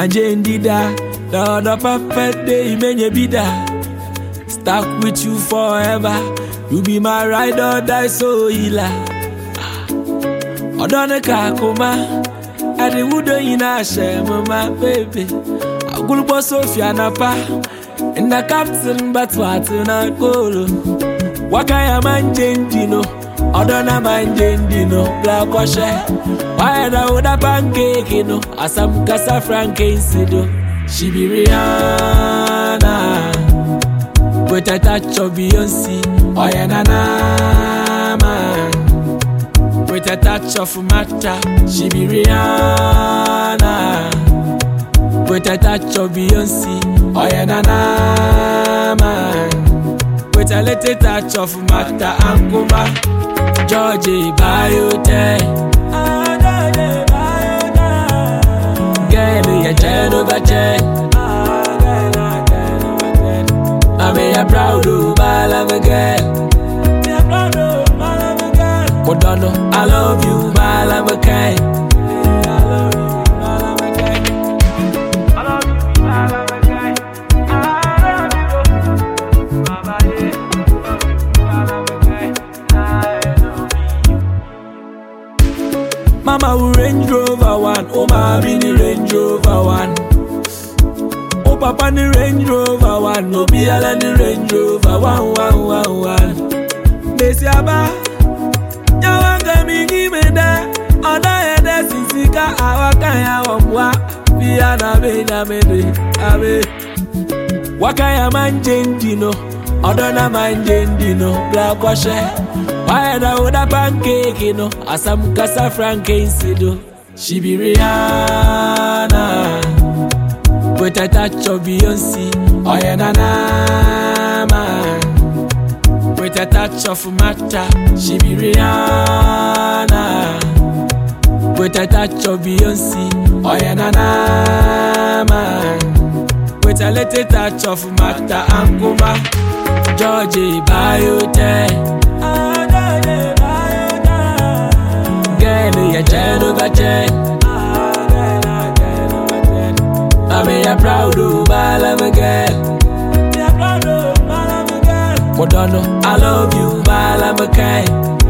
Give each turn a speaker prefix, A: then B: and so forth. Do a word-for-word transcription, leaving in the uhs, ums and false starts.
A: Jane Dida, the other perfect day, many bida. Stuck with you forever. You be my ride or die, so healer. Odone kakoma, I the wood in a shame, my baby. I will go Sophia Napa, and the captain, but what in a goal. Wakaya man Dino, Odona man Dino, black washer. Why the other pancake, you know, as some Casa Frankensido. She be Rihanna with a touch of Beyonce, oh yeah, nana man. With a touch of Mata, she be Rihanna with a touch of Beyonce, oh yeah, nana man. With a little touch of Mata and Kuma, Georgie Bayote. Girl, you're jen over jen. I'm a proud of my love girl. Kodono, I love you, my love girl. I love you, my love girl. Mama will Range Rover one, oh my mini Range Rover one. Oh papa ni Range Rover one, no be ala ni Range Rover one, one, one, one. Desi aba, nyawanga mingi meda, oda yede sisika awaka ya wamwa, pia na be na mede, abe. Wakaya man Dino, oda na man Dino, black washer. Why the other pancake, you know, as some Casa Frankensido. She be Rihanna with a touch of Beyonce, oh yeah, nana man. With a touch of Mata, she be Rihanna with a touch of Beyonce, oh yeah, nana man. With a little touch of Mata and Kuma, Georgie Bayote. Girl, you're jen over jen. I'm a proud of my love girl. Kodono, I love you, my love girl.